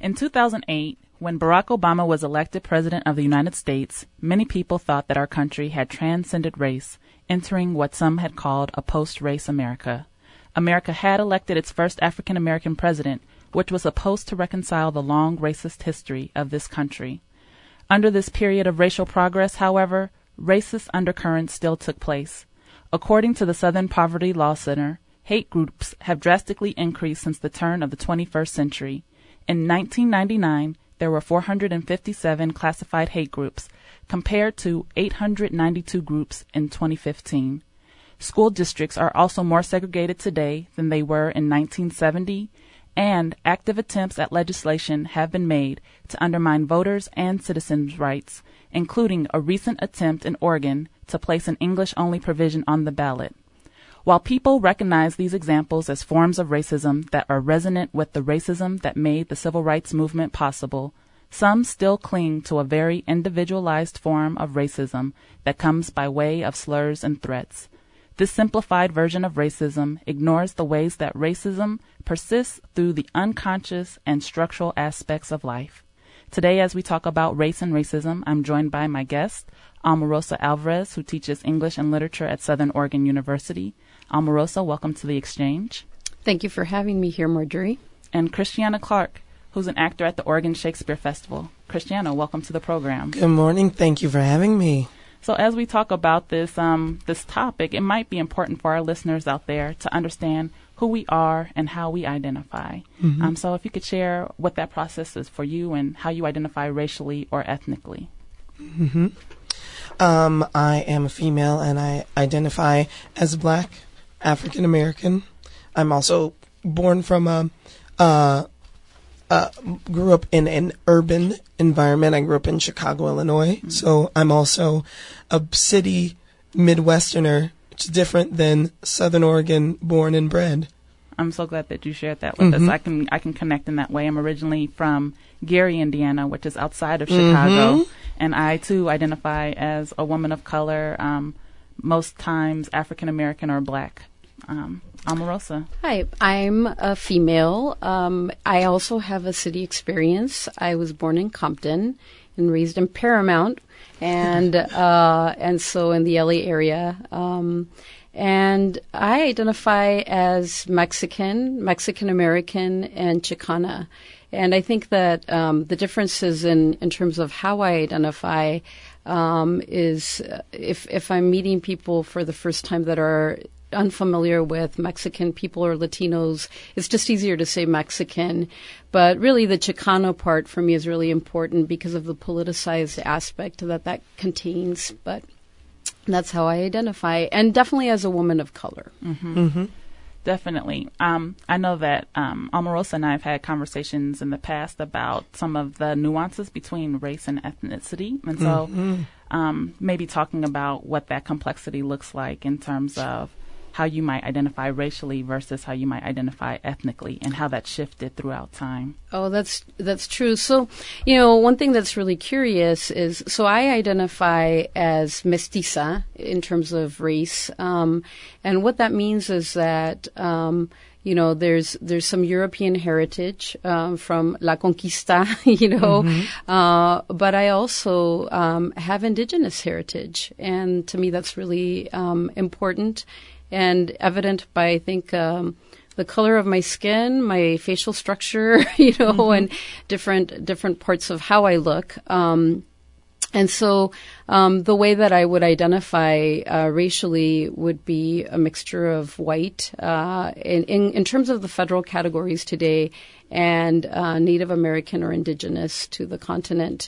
In 2008, when Barack Obama was elected President of the United States, many people thought that our country had transcended race, entering what some had called a post-race America. America had elected its first African-American president, which was supposed to reconcile the long racist history of this country. Under this period of racial progress, however, racist undercurrents still took place. According to the Southern Poverty Law Center, hate groups have drastically increased since the turn of the 21st century. In 1999, there were 457 classified hate groups, compared to 892 groups in 2015. School districts are also more segregated today than they were in 1970, and active attempts at legislation have been made to undermine voters' and citizens' rights, including a recent attempt in Oregon to place an English-only provision on the ballot. While people recognize these examples as forms of racism that are resonant with the racism that made the civil rights movement possible, some still cling to a very individualized form of racism that comes by way of slurs and threats. This simplified version of racism ignores the ways that racism persists through the unconscious and structural aspects of life. Today, as we talk about race and racism, I'm joined by my guest, Almarosa Alvarez, who teaches English and Literature at Southern Oregon University. Almarosa, welcome to the Exchange. Thank you for having me here, Marjorie. And Christiana Clark, who's an actor at the Oregon Shakespeare Festival. Christiana, welcome to the program. Good morning. Thank you for having me. So as we talk about this topic, it might be important for our listeners out there to understand who we are and how we identify. Mm-hmm. So if you could share what that process is for you and how you identify racially or ethnically. Mm-hmm. I am a female and I identify as Black, African American. I'm also born from grew up in an urban environment. I grew up in Chicago, Illinois. Mm-hmm. So I'm also a city Midwesterner, which is different than Southern Oregon born and bred. I'm so glad that you shared that with us. I can connect in that way. I'm originally from Gary, Indiana, which is outside of Chicago, and I too identify as a woman of color, most times African American or Black. Almarosa. Hi, I'm a female. I also have a city experience. I was born in Compton and raised in Paramount, and so in the LA area. And I identify as Mexican, Mexican American, and Chicana. And I think that the differences in terms of how I identify is if I'm meeting people for the first time that are unfamiliar with Mexican people or Latinos, it's just easier to say Mexican. But really the Chicano part for me is really important because of the politicized aspect that contains. But that's how I identify, and definitely as a woman of color. Mm-hmm. Mm-hmm. Definitely. I know that Almarosa and I have had conversations in the past about some of the nuances between race and ethnicity. And so maybe talking about what that complexity looks like in terms of how you might identify racially versus how you might identify ethnically and how that shifted throughout time. Oh, that's true. So, one thing that's really curious is, so I identify as mestiza in terms of race. And what that means is that, there's some European heritage from La Conquista, but I also have indigenous heritage. And to me, that's really important and evident by, I think, the color of my skin, my facial structure, and different parts of how I look. And so the way that I would identify racially would be a mixture of white in terms of the federal categories today and Native American or indigenous to the continent.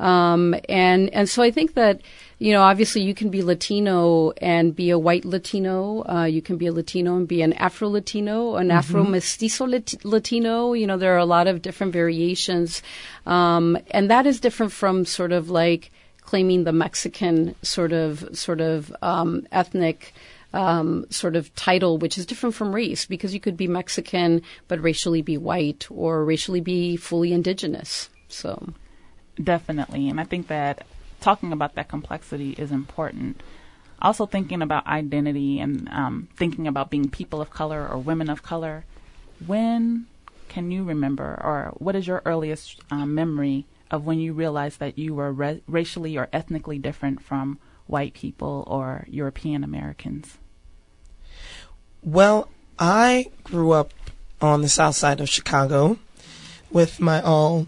And so I think that, obviously you can be Latino and be a white Latino. You can be a Latino and be an Afro-Latino, an Afro-Mestizo Latino. There are a lot of different variations. And that is different from sort of like claiming the Mexican sort of ethnic sort of title, which is different from race, because you could be Mexican but racially be white or racially be fully indigenous. So definitely. And I think that talking about that complexity is important. Also thinking about identity and thinking about being people of color or women of color. When can you remember, or what is your earliest memory of when you realized that you were racially or ethnically different from white people or European Americans? Well, I grew up on the south side of Chicago with my all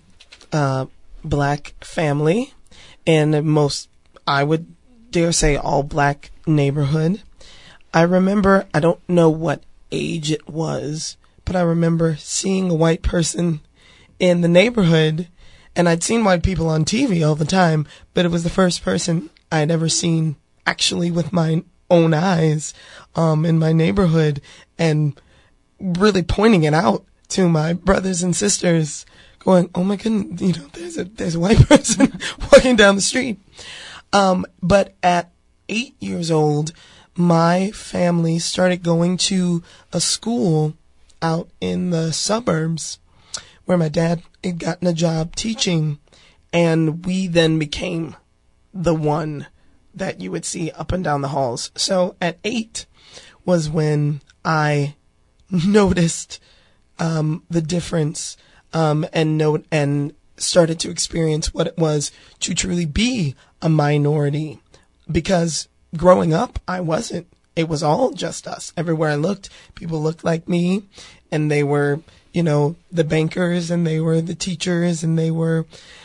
black family in I would dare say, all black neighborhood. I remember, I don't know what age it was, but I remember seeing a white person in the neighborhood, and I'd seen white people on TV all the time, but it was the first person I'd ever seen actually with my own eyes in my neighborhood, and really pointing it out to my brothers and sisters, going, oh my goodness, there's a white person walking down the street. But at 8 years old, my family started going to a school out in the suburbs where my dad had gotten a job teaching, and we then became the one that you would see up and down the halls. So at 8 was when I noticed the difference and started to experience what it was to truly be a minority. Because growing up, I wasn't. It was all just us. Everywhere I looked, people looked like me, and they were, the bankers, and they were the teachers, and they were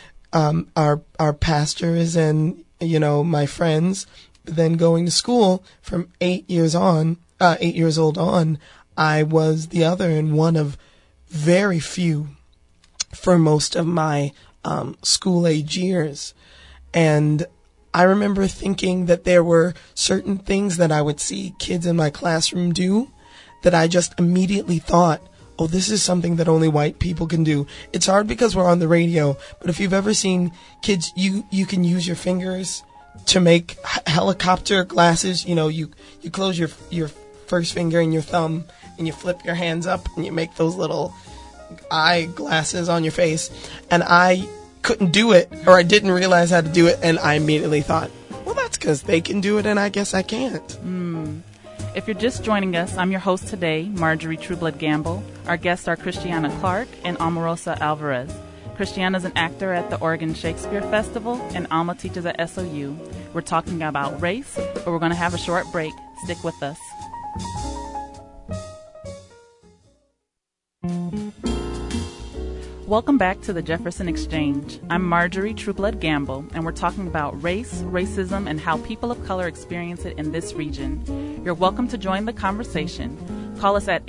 our pastors, and my friends. But then going to school from 8 years old on, I was the other and one of very few for most of my school age years. And I remember thinking that there were certain things that I would see kids in my classroom do that I just immediately thought, oh, this is something that only white people can do. It's hard because we're on the radio, but if you've ever seen kids, you can use your fingers to make helicopter glasses. You close your first finger and your thumb, and you flip your hands up, and you make those little eyeglasses on your face. And I couldn't do it, or I didn't realize how to do it, and I immediately thought, well, that's because they can do it and I guess I can't. If you're just joining us, I'm your host today, Marjorie Trueblood Gamble. Our guests are Christiana Clark and Omarosa Alvarez. Christiana is an actor at the Oregon Shakespeare Festival, and Alma teaches at SOU. We're talking about race, but we're going to have a short break. Stick with us. Welcome back to the Jefferson Exchange. I'm Marjorie Trueblood Gamble, and we're talking about race, racism, and how people of color experience it in this region. You're welcome to join the conversation. Call us at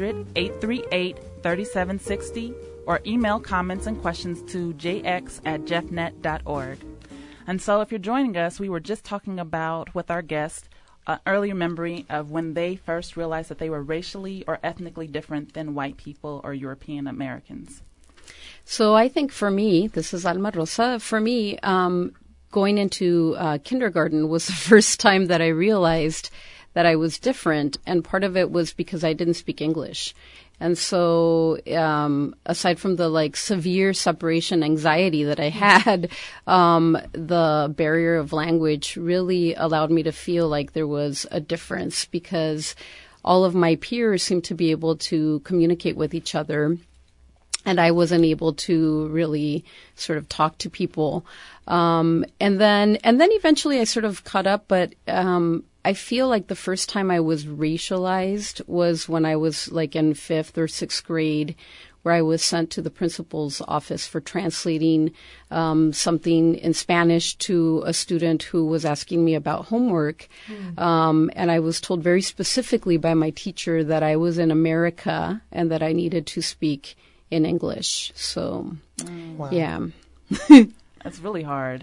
800-838-3760 or email comments and questions to jx@jeffnet.org. And so if you're joining us, we were just talking about with our guest an earlier memory of when they first realized that they were racially or ethnically different than white people or European Americans. So I think for me, this is Alma Rosa, for me, going into kindergarten was the first time that I realized that I was different, and part of it was because I didn't speak English. And so aside from the severe separation anxiety that I had, the barrier of language really allowed me to feel like there was a difference, because all of my peers seemed to be able to communicate with each other, and I wasn't able to really sort of talk to people. And then eventually I sort of caught up, but I feel like the first time I was racialized was when I was in 5th or 6th grade, where I was sent to the principal's office for translating something in Spanish to a student who was asking me about homework. And I was told very specifically by my teacher that I was in America and that I needed to speak in English. So, wow. Yeah. That's really hard.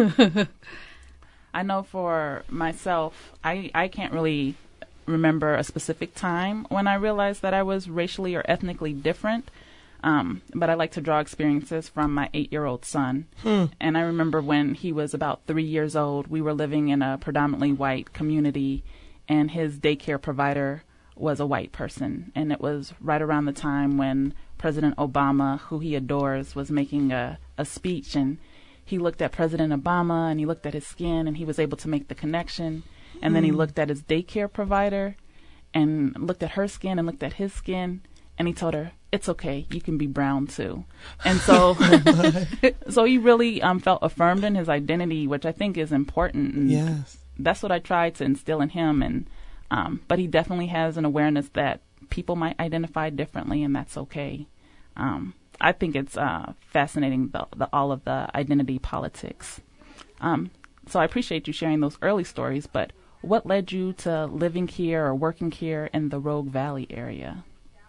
I know for myself, I can't really remember a specific time when I realized that I was racially or ethnically different, but I like to draw experiences from my 8-year-old son. And I remember when he was about 3 years old, we were living in a predominantly white community, and his daycare provider was a white person. And it was right around the time when President Obama, who he adores, was making a speech, and he looked at President Obama and he looked at his skin, and he was able to make the connection. And then he looked at his daycare provider and looked at her skin and looked at his skin, And he told her, "It's okay. You can be brown too." And so, so he really felt affirmed in his identity, which I think is important. And Yes. that's what I tried to instill in him. And but he definitely has an awareness that people might identify differently, and that's okay. I think it's fascinating, all of the identity politics. So I appreciate you sharing those early stories. But what led you to living here or working here in the Rogue Valley area?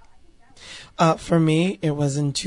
For me, it was in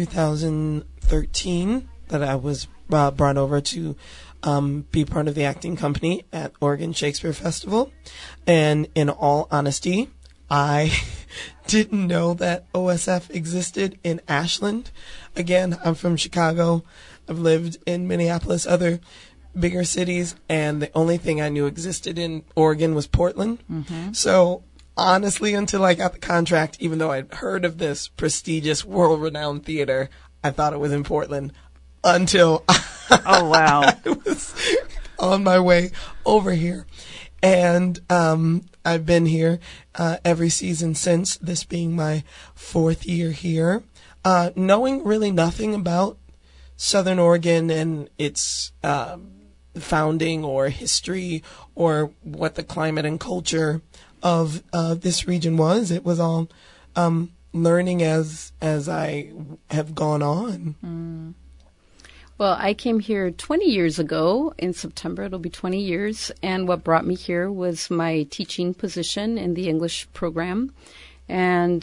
2013 that I was brought over to be part of the acting company at Oregon Shakespeare Festival. And in all honesty, I didn't know that OSF existed in Ashland. Again, I'm from Chicago. I've lived in Minneapolis, other bigger cities, and the only thing I knew existed in Oregon was Portland. Mm-hmm. So honestly, until I got the contract, even though I'd heard of this prestigious, world-renowned theater, I thought it was in Portland until oh wow, I was on my way over here. And I've been here every season since, this being my 4th year here, knowing really nothing about Southern Oregon and its founding or history or what the climate and culture of this region was. It was all learning as I have gone on. Mm. Well, I came here 20 years ago. In September, it'll be 20 years. And what brought me here was my teaching position in the English program. And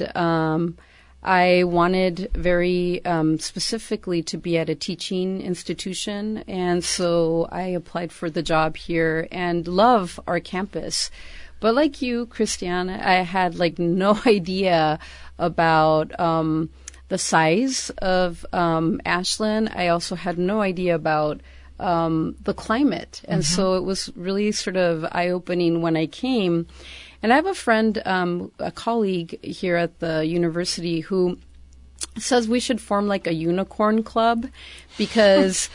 I wanted very specifically to be at a teaching institution. And so I applied for the job here and love our campus. But like you, Christiane, I had no idea about the size of Ashland. I also had no idea about the climate. And so it was really sort of eye-opening when I came. And I have a friend, a colleague here at the university who says we should form a unicorn club because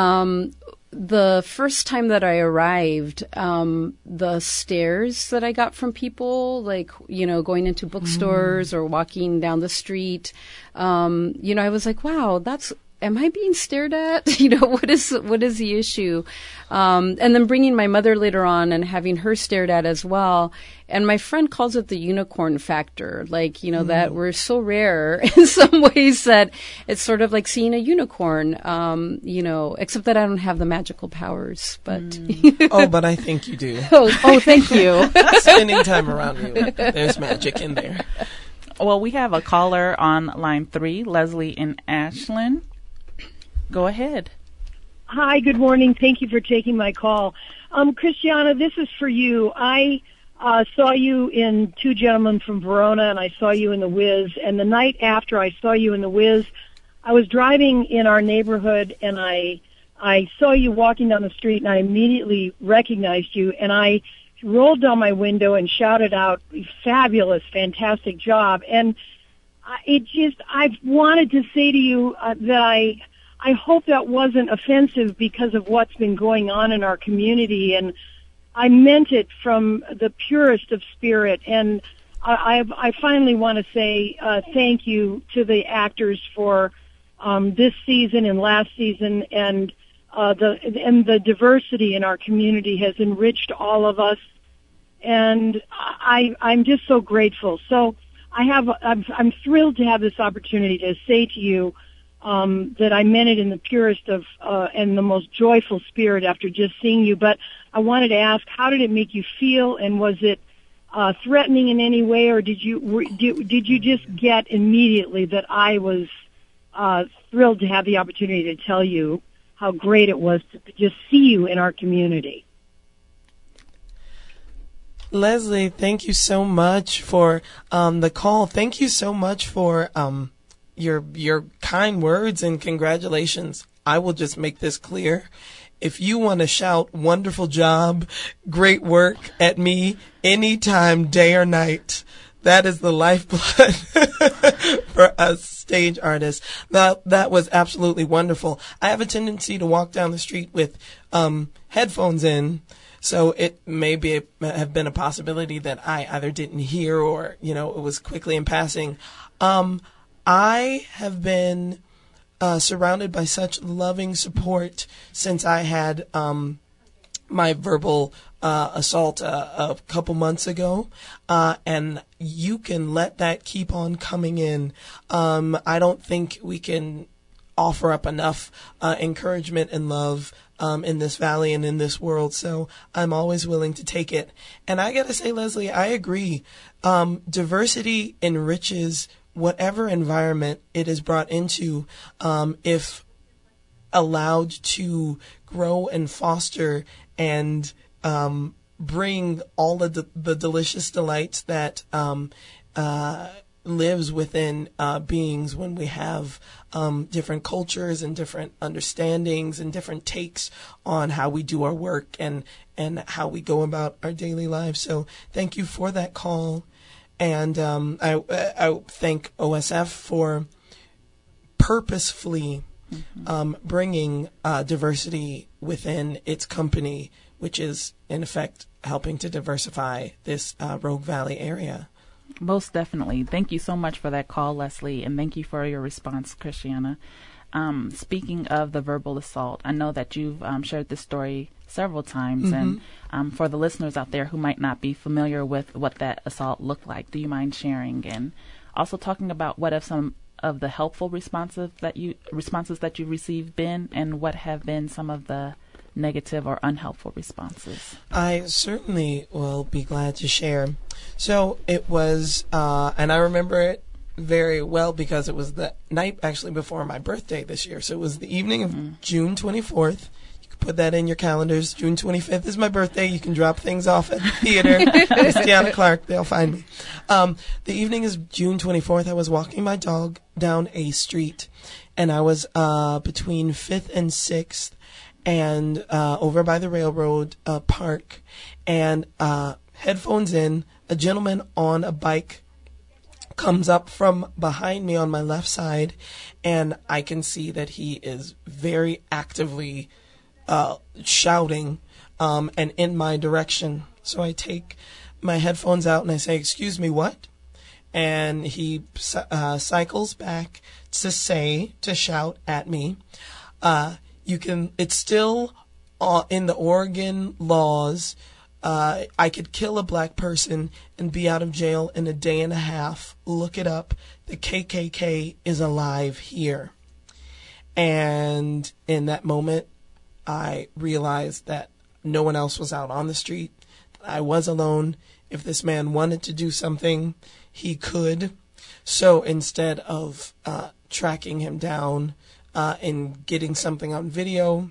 the first time that I arrived, the stares that I got from people, going into bookstores or walking down the street, I was like, wow, am I being stared at? What is the issue? And then bringing my mother later on and having her stared at as well. And my friend calls it the unicorn factor, that we're so rare in some ways that it's sort of like seeing a unicorn, except that I don't have the magical powers. But Oh, but I think you do. Oh, thank you. Spending time around you, there's magic in there. Well, we have a caller on line 3, Leslie in Ashland. Go ahead. Hi, good morning. Thank you for taking my call. Christiana, this is for you. I saw you in Two Gentlemen from Verona, and I saw you in The Wiz. And the night after I saw you in The Wiz, I was driving in our neighborhood, and I saw you walking down the street, and I immediately recognized you, and I rolled down my window and shouted out, "Fabulous, fantastic job." And I've wanted to say to you that I hope that wasn't offensive because of what's been going on in our community, and I meant it from the purest of spirit. And I finally want to say thank you to the actors for this season and last season, and the diversity in our community has enriched all of us, and I'm just so grateful. So I'm thrilled to have this opportunity to say to you that I meant it in the purest of and the most joyful spirit after just seeing you. But I wanted to ask, how did it make you feel, and was it threatening in any way, or did you just get immediately that I was thrilled to have the opportunity to tell you how great it was to just see you in our community? Leslie, thank you so much for the call. Thank you so much for your kind words and congratulations. I will just make this clear. If you want to shout wonderful job, great work at me anytime, day or night, that is the lifeblood for us stage artists. That was absolutely wonderful. I have a tendency to walk down the street with headphones in, so it may have been a possibility that I either didn't hear or, it was quickly in passing. I have been surrounded by such loving support since I had my verbal assault a couple months ago, and you can let that keep on coming in. I don't think we can offer up enough encouragement and love in this valley and in this world, so I'm always willing to take it. And I gotta say, Leslie, I agree. Diversity enriches whatever environment it is brought into, if allowed to grow and foster and bring all of the delicious delights that lives within beings when we have different cultures and different understandings and different takes on how we do our work and how we go about our daily lives. So thank you for that call. And I thank OSF for purposefully bringing diversity within its company, which is, in effect, helping to diversify this Rogue Valley area. Most definitely. Thank you so much for that call, Leslie, and thank you for your response, Christiana. Speaking of the verbal assault, I know that you've shared this story several times, and for the listeners out there who might not be familiar with what that assault looked like, do you mind sharing? And also talking about what have some of the helpful responses that you received been, and what have been some of the negative or unhelpful responses? I certainly will be glad to share. So it was, and I remember it very well because it was the night actually before my birthday this year. So it was the evening of June 24th. You can put that in your calendars. June 25th is my birthday. You can drop things off at the theater. Christiana Clark, they'll find me. The evening is June 24th. I was walking my dog down a street, and I was between 5th and 6th, and over by the railroad park, and headphones in, a gentleman on a bike comes up from behind me on my left side, and I can see that he is very actively shouting and in my direction. So I take my headphones out and I say, "Excuse me, what?" And he cycles back to shout at me. It's still in the Oregon laws. I could kill a black person and be out of jail in a day and a half. Look it up. The KKK is alive here. And in that moment, I realized that no one else was out on the street. I was alone. If this man wanted to do something, he could. So instead of tracking him down and getting something on video,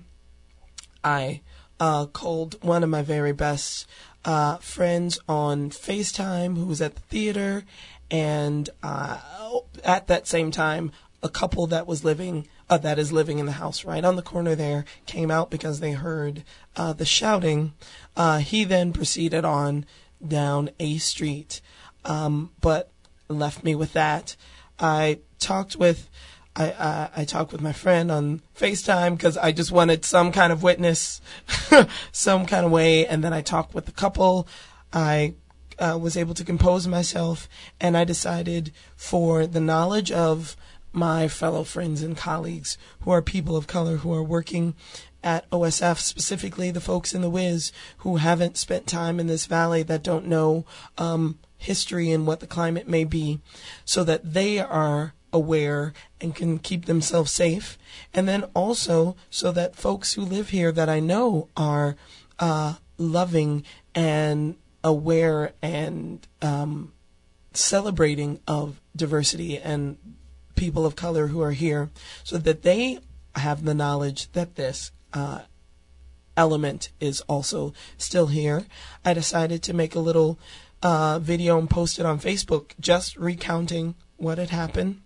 I called one of my very best friends on FaceTime who was at the theater, and at that same time, a couple that is living in the house right on the corner there came out because they heard the shouting. He then proceeded on down a street, but left me with that. I talked with my friend on FaceTime because I just wanted some kind of witness, some kind of way. And then I talked with the couple. I was able to compose myself, and I decided, for the knowledge of my fellow friends and colleagues who are people of color who are working at OSF, specifically the folks in the Wiz who haven't spent time in this valley, that don't know history and what the climate may be, so that they are aware and can keep themselves safe. And then also so that folks who live here that I know are loving and aware and celebrating of diversity and people of color who are here, so that they have the knowledge that this element is also still here. I decided to make a little video and post it on Facebook just recounting what had happened.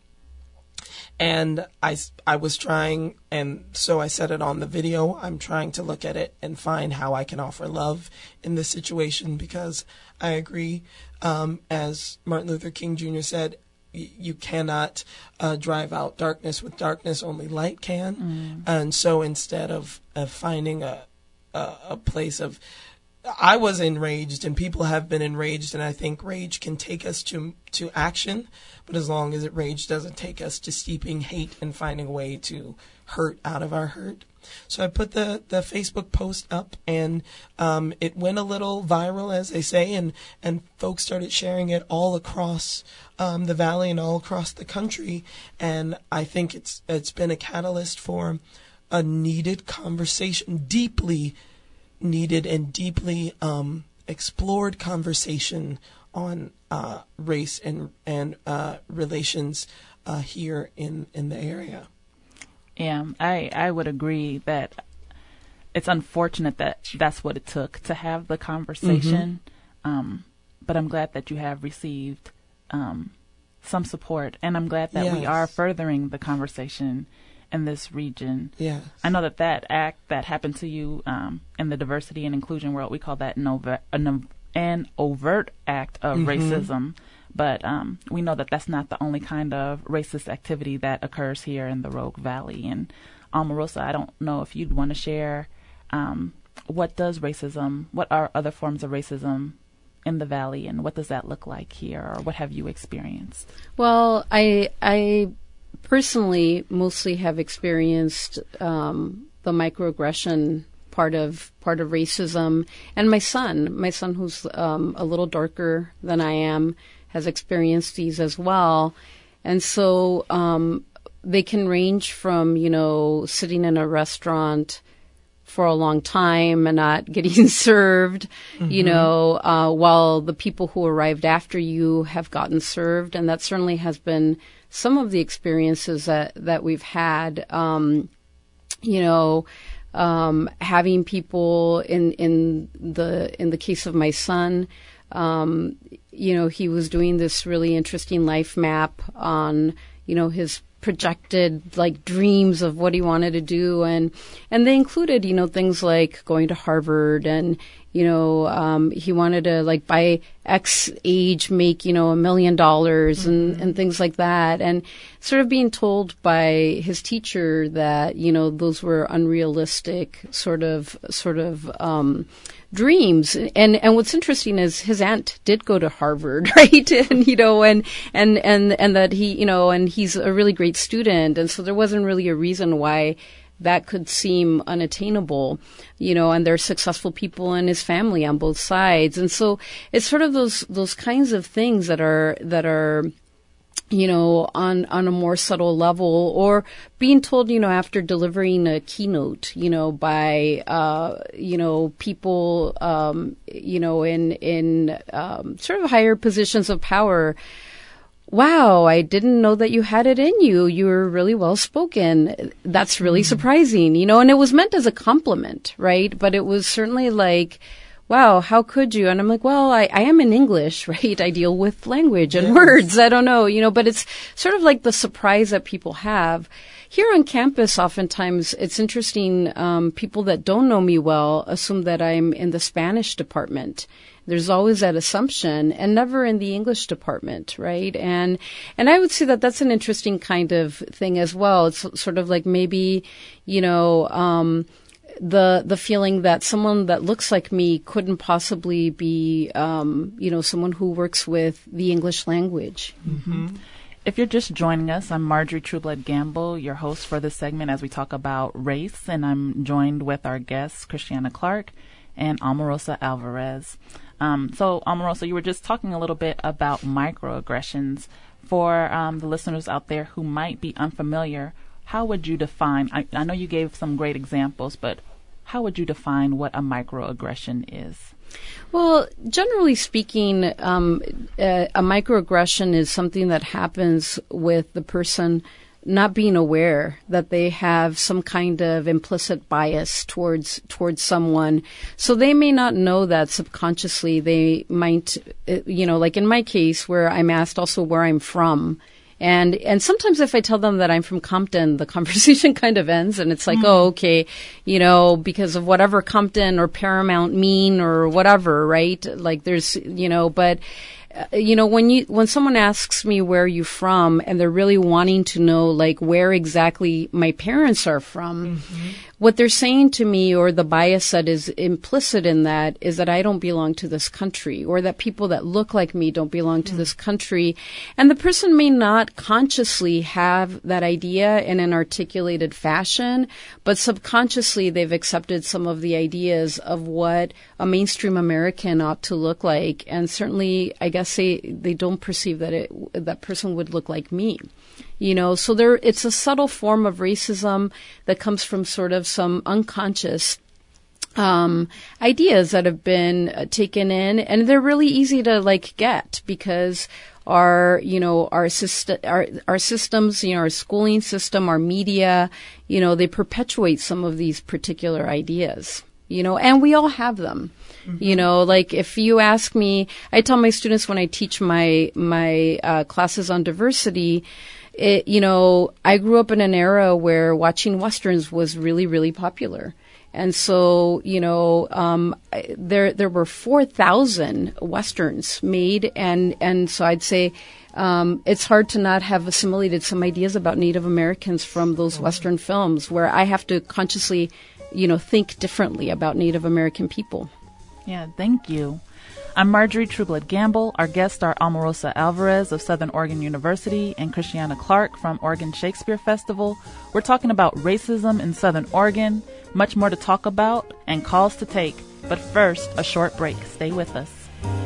And I was trying, and so I said it on the video, I'm trying to look at it and find how I can offer love in this situation, because I agree, as Martin Luther King Jr. said, you cannot drive out darkness with darkness, only light can. And so instead of finding a place of I was enraged, and people have been enraged, and I think rage can take us to action, but as long as rage doesn't take us to steeping hate and finding a way to hurt out of our hurt. So I put the Facebook post up, and it went a little viral, as they say, and folks started sharing it all across the valley and all across the country, and I think it's been a catalyst for a needed conversation, deeply needed and deeply explored conversation on race and relations here in the area. Yeah, I would agree that it's unfortunate that that's what it took to have the conversation. But I'm glad that you have received some support, and I'm glad that we are furthering the conversation in this region. Yeah, I know that act that happened to you in the diversity and inclusion world, we call that an overt act of racism. But we know that that's not the only kind of racist activity that occurs here in the Rogue Valley. And Omarosa, I don't know if you'd want to share what are other forms of racism in the Valley, and what does that look like here, or what have you experienced? Well, I personally mostly have experienced the microaggression part of racism, and my son who's a little darker than I am, has experienced these as well. And so they can range from, sitting in a restaurant for a long time and not getting served, while the people who arrived after you have gotten served. And that certainly has been some of the experiences that we've had, having people in the case of my son, he was doing this really interesting life map on, his projected dreams of what he wanted to do, and they included, things like going to Harvard, and he wanted to by X age make $1 million and things like that, and sort of being told by his teacher that those were unrealistic sort of dreams. And what's interesting is his aunt did go to Harvard, right? And and that he and he's a really great student, and so there wasn't really a reason why that could seem unattainable, and there are successful people in his family on both sides. And so it's sort of those kinds of things that are on a more subtle level, or being told, after delivering a keynote, by, people, in sort of higher positions of power. Wow, I didn't know that you had it in you. You were really well spoken. That's really surprising, and it was meant as a compliment, right? But it was certainly wow, how could you? And I'm well, I am in English, right? I deal with language and words. I don't know, but it's sort of the surprise that people have. Here on campus, oftentimes, it's interesting, people that don't know me well assume that I'm in the Spanish department. There's always that assumption, and never in the English department, right? And I would say that that's an interesting kind of thing as well. It's sort of maybe, the feeling that someone that looks like me couldn't possibly be, someone who works with the English language. Mm-hmm. If you're just joining us, I'm Marjorie Trueblood Gamble, your host for this segment as we talk about race, and I'm joined with our guests, Christiana Clark and Omarosa Alvarez. So, Omarosa, you were just talking a little bit about microaggressions. For the listeners out there who might be unfamiliar, how would you define, I know you gave some great examples, but how would you define what a microaggression is? Well, generally speaking, a microaggression is something that happens with the person not being aware that they have some kind of implicit bias towards someone. So they may not know that subconsciously. They might, in my case, where I'm asked also where I'm from. And sometimes if I tell them that I'm from Compton, the conversation kind of ends, and it's oh, okay, because of whatever Compton or Paramount mean or whatever, right? There's, but when someone asks me where are you from, and they're really wanting to know like where exactly my parents are from, what they're saying to me, or the bias that is implicit in that, is that I don't belong to this country, or that people that look like me don't belong to this country. And the person may not consciously have that idea in an articulated fashion, but subconsciously they've accepted some of the ideas of what a mainstream American ought to look like. And certainly, I guess they don't perceive that that person would look like me. So it's a subtle form of racism that comes from sort of some unconscious ideas that have been taken in, and they're really easy to like get because our systems, our schooling system, our media, they perpetuate some of these particular ideas. And we all have them. Like if you ask me, I tell my students when I teach my classes on diversity, I grew up in an era where watching Westerns was really, really popular. And so, there were 4,000 Westerns made. And so I'd say, it's hard to not have assimilated some ideas about Native Americans from those Western films, where I have to consciously, think differently about Native American people. Yeah, thank you. I'm Marjorie Trueblood Gamble. Our guests are Omarosa Alvarez of Southern Oregon University and Christiana Clark from Oregon Shakespeare Festival. We're talking about racism in Southern Oregon, much more to talk about, and calls to take. But first, a short break. Stay with us.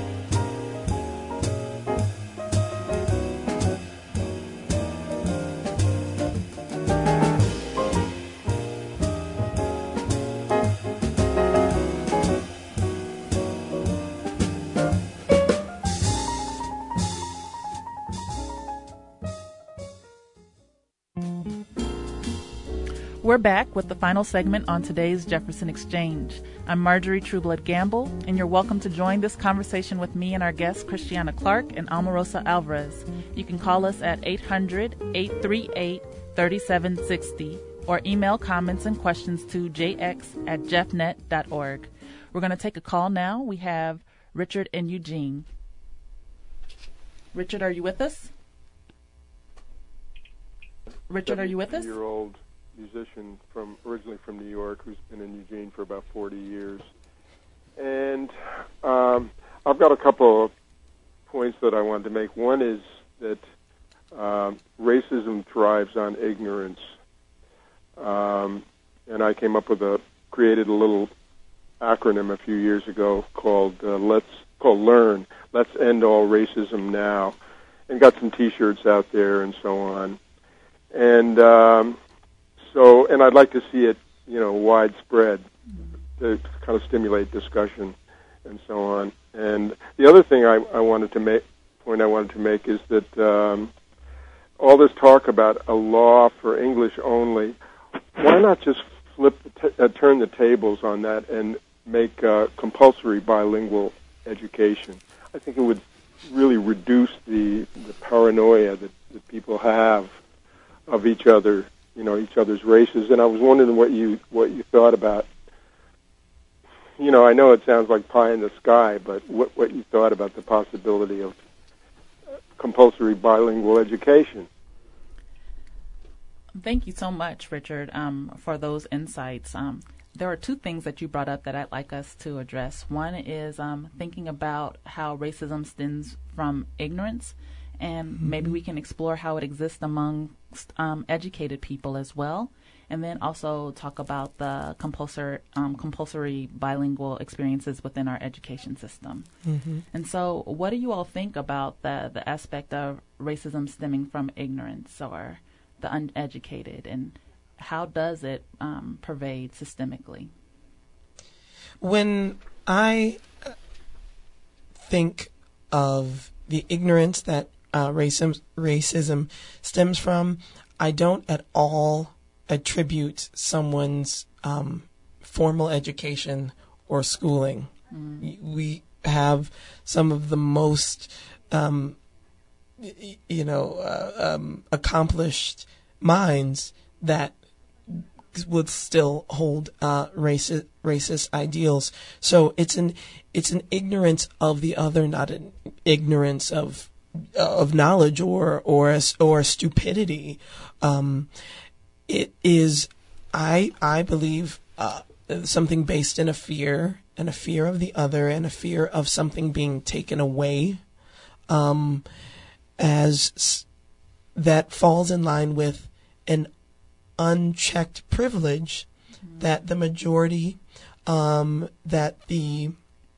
We're back with the final segment on today's Jefferson Exchange. I'm Marjorie Trueblood Gamble, and you're welcome to join this conversation with me and our guests, Christiana Clark and Omarosa Alvarez. You can call us at 800-838-3760 or email comments and questions to jx@jeffnet.org. We're going to take a call now. We have Richard and Eugene. Richard, are you with us? Richard, are you with us? 70-year-old musician originally from New York, who's been in Eugene for about 40 years. And I've got a couple of points that I wanted to make. One is that racism thrives on ignorance. And I came up with created a little acronym a few years ago called LEARN. Let's End All Racism Now. And got some T-shirts out there and so on. And and I'd like to see it, widespread to kind of stimulate discussion and so on. And the other thing I wanted to make is that all this talk about a law for English only, why not just turn the tables on that and make compulsory bilingual education? I think it would really reduce the paranoia that people have of each other, each other's races. And I was wondering what you thought about. I know it sounds like pie in the sky, but what you thought about the possibility of compulsory bilingual education. Thank you so much, Richard, for those insights. There are two things that you brought up that I'd like us to address. One is thinking about how racism stems from ignorance, and maybe we can explore how it exists among educated people as well, and then also talk about the compulsory bilingual experiences within our education system. Mm-hmm. And so what do you all think about the aspect of racism stemming from ignorance or the uneducated, and how does it pervade systemically? When I think of the ignorance that racism stems from, I don't at all attribute someone's formal education or schooling. We have some of the most accomplished minds that would still hold racist ideals. So it's an ignorance of the other, not an ignorance of knowledge or stupidity. It is, I believe, something based in a fear of the other, and a fear of something being taken away, as that falls in line with an unchecked privilege that the majority, that the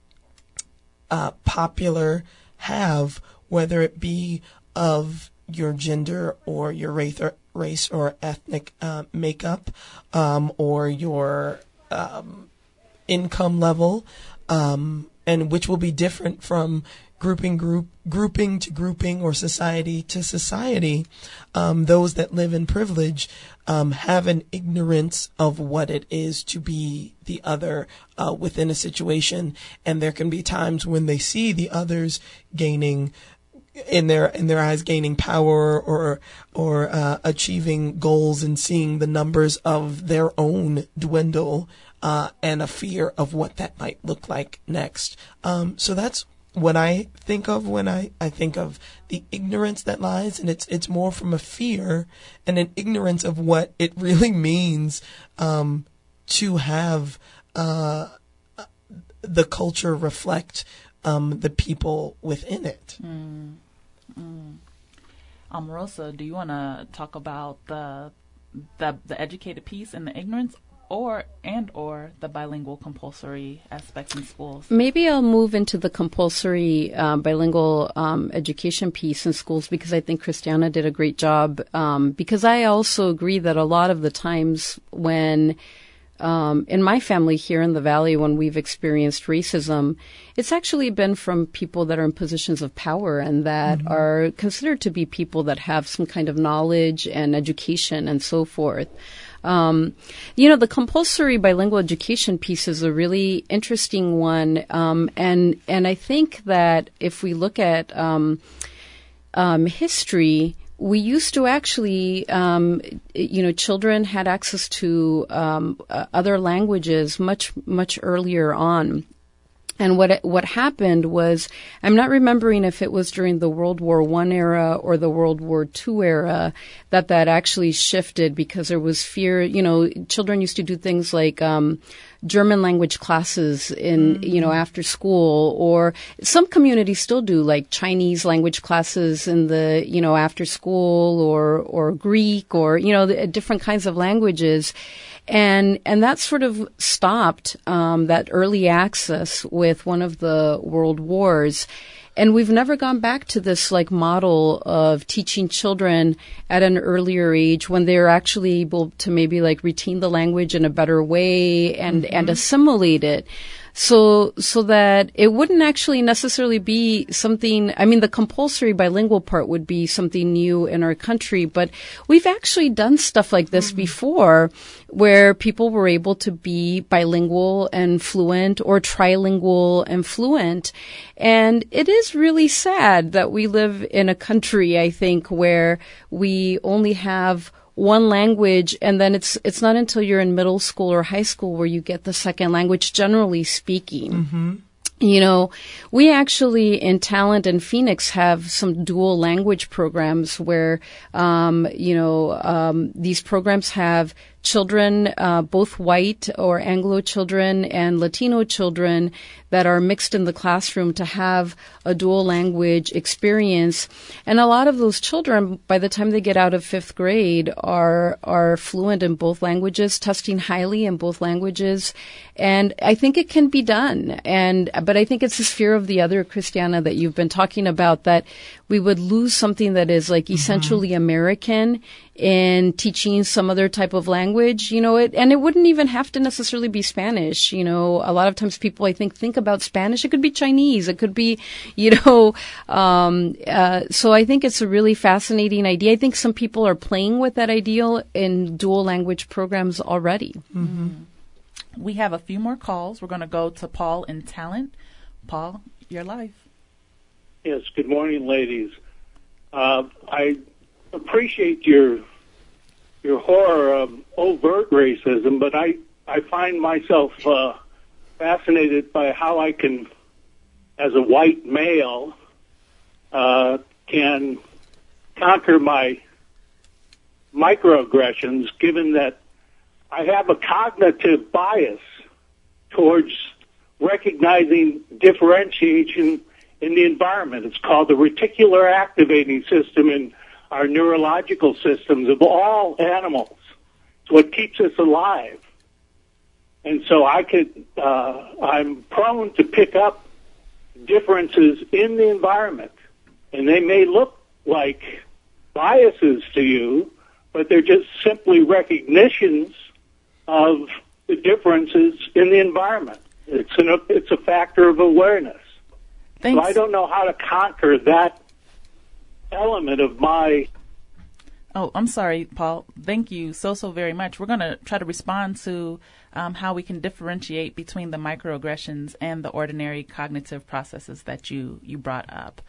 popular have, whether it be of your gender or your race or ethnic makeup, or your income level, and which will be different from grouping to grouping or society to society. Those that live in privilege have an ignorance of what it is to be the other within a situation, and there can be times when they see the others gaining, in their eyes, gaining power or achieving goals, and seeing the numbers of their own dwindle, and a fear of what that might look like next. So that's what I think of when I think of the ignorance that lies, and it's more from a fear and an ignorance of what it really means to have the culture reflect the people within it. Rosa, do you want to talk about the educated piece and the ignorance, or the bilingual compulsory aspects in schools? Maybe I'll move into the compulsory bilingual education piece in schools, because I think Christiana did a great job. Because I also agree that a lot of the times when in my family here in the Valley, when we've experienced racism, it's actually been from people that are in positions of power and that are considered to be people that have some kind of knowledge and education and so forth. The compulsory bilingual education piece is a really interesting one. And I think that if we look at history, we used to actually, children had access to other languages much earlier on. And what happened was, I'm not remembering if it was during the World War I era or the World War II era that actually shifted, because there was fear. Children used to do things like German language classes in, after school, or some communities still do, like Chinese language classes in the, after school, or Greek, or, different kinds of languages. And that sort of stopped that early access with one of the world wars. And we've never gone back to this model of teaching children at an earlier age when they're actually able to maybe retain the language in a better way and assimilate it. So that it wouldn't actually necessarily be something, the compulsory bilingual part would be something new in our country, but we've actually done stuff like this before, where people were able to be bilingual and fluent, or trilingual and fluent. And it is really sad that we live in a country, I think, where we only have one language, and then it's not until you're in middle school or high school where you get the second language, generally speaking. We actually in Talent and Phoenix have some dual language programs where, these programs have children, both white or Anglo children and Latino children that are mixed in the classroom to have a dual language experience. And a lot of those children, by the time they get out of 5th grade, are fluent in both languages, testing highly in both languages. And I think it can be done. But I think it's this fear of the other, Christiana, that you've been talking about, that we would lose something that is essentially American in teaching some other type of language, and it wouldn't even have to necessarily be Spanish. A lot of times people, I think about Spanish. It could be Chinese. It could be, so I think it's a really fascinating idea. I think some people are playing with that ideal in dual language programs already. We have a few more calls. We're going to go to Paul in Talent. Paul, you're live. Yes, good morning, ladies. I appreciate your horror of overt racism, but I find myself fascinated by how I can, as a white male, can conquer my microaggressions, given that I have a cognitive bias towards recognizing differentiation in the environment. It's called the reticular activating system in our neurological systems of all animals. It's what keeps us alive. And so I'm prone to pick up differences in the environment. And they may look like biases to you, but they're just simply recognitions of the differences in the environment. It's a factor of awareness. Thanks. So I don't know how to conquer that element of my... Oh, I'm sorry, Paul. Thank you so very much. We're going to try to respond to how we can differentiate between the microaggressions and the ordinary cognitive processes that you brought up.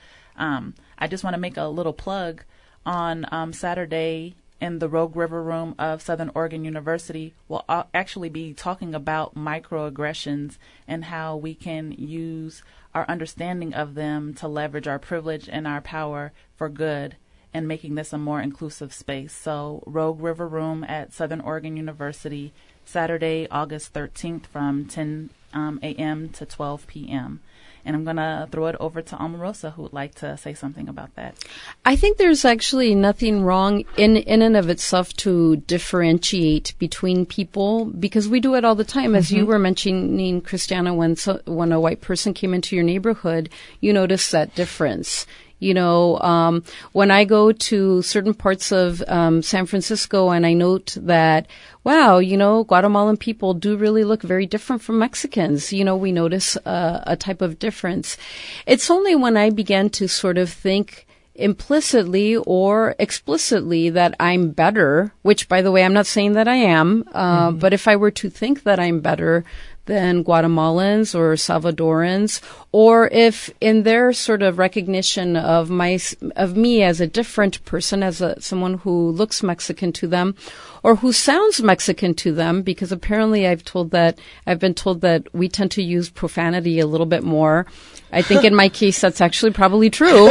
I just want to make a little plug on Saturday in the Rogue River Room of Southern Oregon University. We'll actually be talking about microaggressions and how we can use our understanding of them to leverage our privilege and our power for good and making this a more inclusive space. So Rogue River Room at Southern Oregon University, Saturday, August 13th from 10 a.m. to 12 p.m. And I'm going to throw it over to Omarosa, who would like to say something about that. I think there's actually nothing wrong in and of itself to differentiate between people, because we do it all the time. As you were mentioning, Christiana, when a white person came into your neighborhood, you notice that difference. You know, when I go to certain parts of San Francisco and I note that, wow, you know, Guatemalan people do really look very different from Mexicans. You know, we notice a type of difference. It's only when I began to sort of think implicitly or explicitly that I'm better, which, by the way, I'm not saying that I am, but if I were to think that I'm better than Guatemalans or Salvadorans, or if in their sort of recognition of me as a different person, as someone who looks Mexican to them, or who sounds Mexican to them, because apparently I've been told that we tend to use profanity a little bit more. I think in my case that's actually probably true.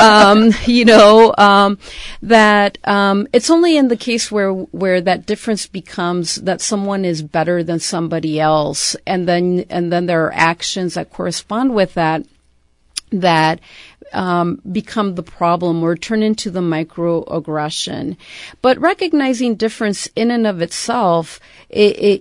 That it's only in the case where that difference becomes that someone is better than somebody else, and then there are actions that correspond with that become the problem or turn into the microaggression. But recognizing difference in and of itself, this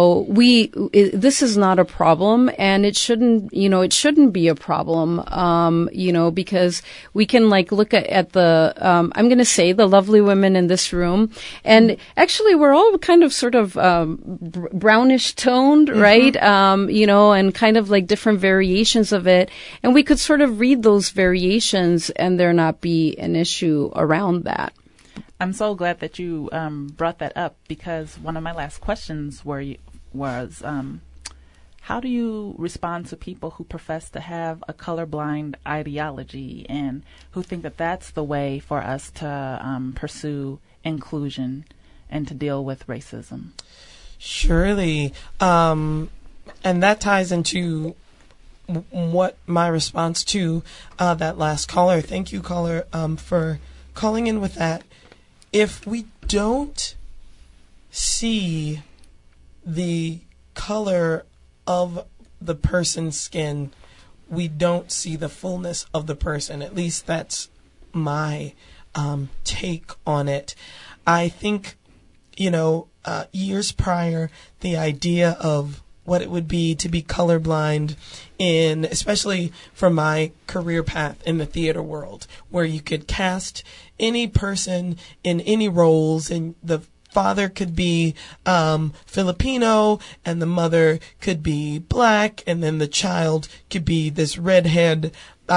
is not a problem, and it shouldn't be a problem, because we can look at the, I'm going to say the lovely women in this room, and actually we're all kind of sort of, brownish toned, right? And kind of like different variations of it, and we could sort of read those variations and there not be an issue around that. I'm so glad that you brought that up, because one of my last questions was how do you respond to people who profess to have a colorblind ideology and who think that that's the way for us to pursue inclusion and to deal with racism? Surely. And that ties into what my response to that last caller. Thank you, caller, for calling in with that. If we don't see the color of the person's skin, we don't see the fullness of the person. At least that's my take on it. I think, years prior, the idea of what it would be to be colorblind especially from my career path in the theater world, where you could cast any person in any roles, and the father could be Filipino and the mother could be black, and then the child could be this redhead,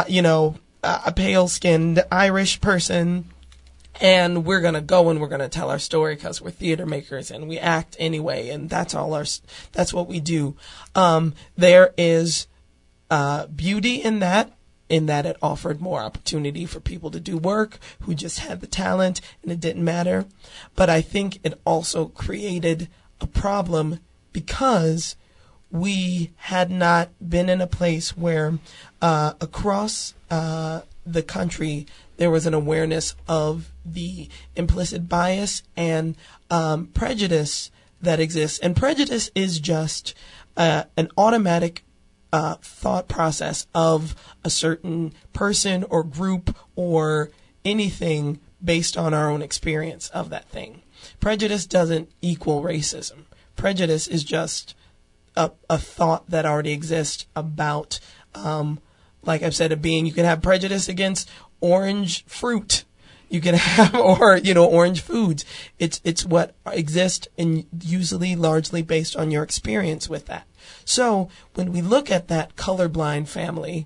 a pale-skinned Irish person. And we're going to go and we're going to tell our story because we're theater makers and we act anyway. And that's what we do. There is beauty in that it offered more opportunity for people to do work who just had the talent and it didn't matter. But I think it also created a problem because we had not been in a place where across the country, there was an awareness of the implicit bias and prejudice that exists. And prejudice is just an automatic thought process of a certain person or group or anything based on our own experience of that thing. Prejudice doesn't equal racism. Prejudice is just a thought that already exists about, like I've said, a being. You can have prejudice against orange fruit. You can have, or, orange foods. It's what exists, and usually largely based on your experience with that. So when we look at that colorblind family,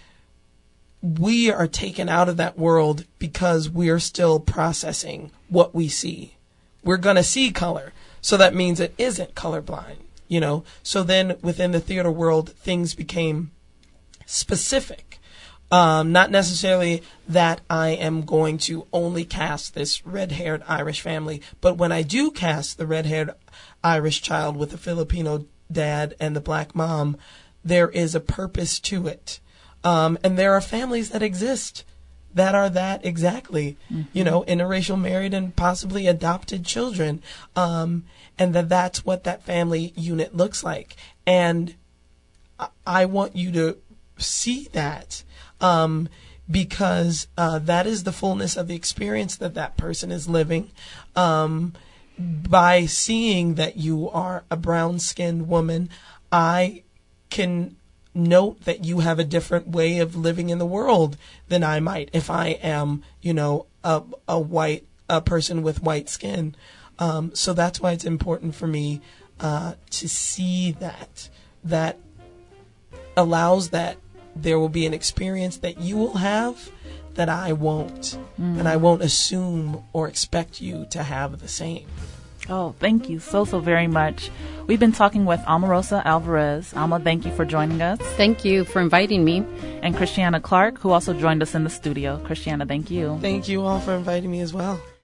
we are taken out of that world because we're still processing what we see. We're going to see color. So that means it isn't colorblind, So then within the theater world, things became specific. Not necessarily that I am going to only cast this red-haired Irish family, but when I do cast the red-haired Irish child with the Filipino dad and the black mom, there is a purpose to it. And there are families that exist that are that exactly, interracial married and possibly adopted children. And that's what that family unit looks like. And I want you to see that, because that is the fullness of the experience that person is living. By seeing that you are a brown-skinned woman, I can note that you have a different way of living in the world than I might if I am, a person with white skin. So that's why it's important for me to see that allows that there will be an experience that you will have that I won't. And I won't assume or expect you to have the same. Oh, thank you so very much. We've been talking with Omarosa Alvarez. Alma, thank you for joining us. Thank you for inviting me. And Christiana Clark, who also joined us in the studio. Christiana, thank you. Thank you all for inviting me as well.